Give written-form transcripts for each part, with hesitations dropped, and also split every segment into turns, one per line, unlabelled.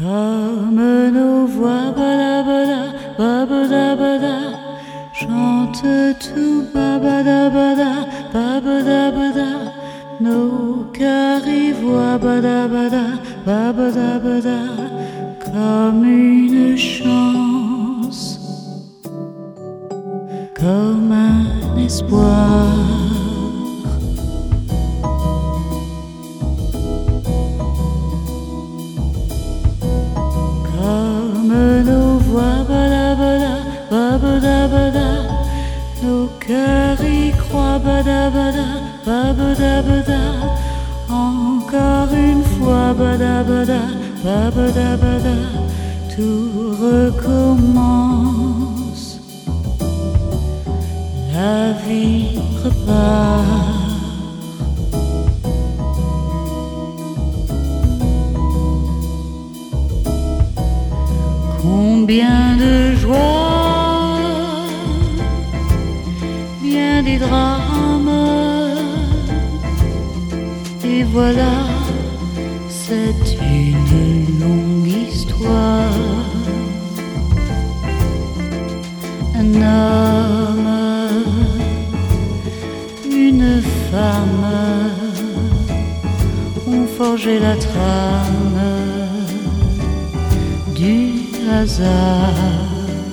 Comme nos voix balabada, babada, chantent tout babada, babada, nos cœurs y voient badabada, babada, comme une chance, comme un espoir. Nos cœurs y croient badabada, babada, encore une fois badabada, babada, tout recommence, la vie repart. Combien de joie, bien des drames, et voilà, c'est une longue histoire. Un homme, une femme ont forgé la trame du hasard.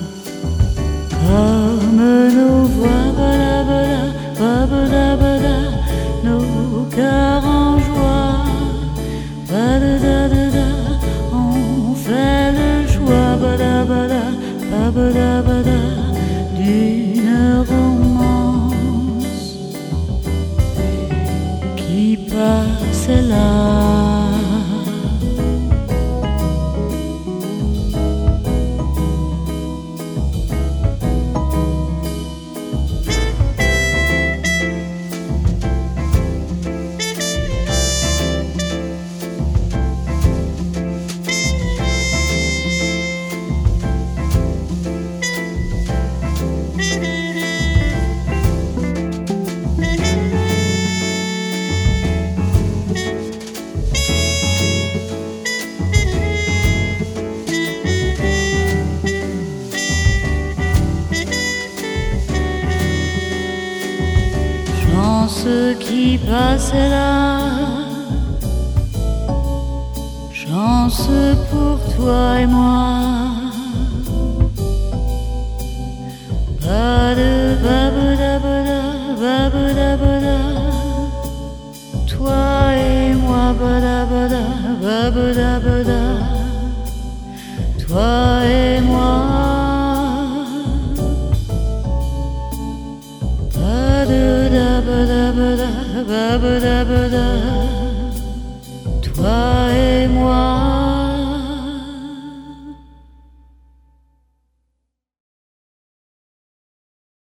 Comme nos voix babada, nos cœurs en joie, badada, on fait le choix babada, d'une romance qui passe là. Chance qui passait là, chance pour toi et moi. Babada, toi et moi, babada, toi et moi. Babada, toi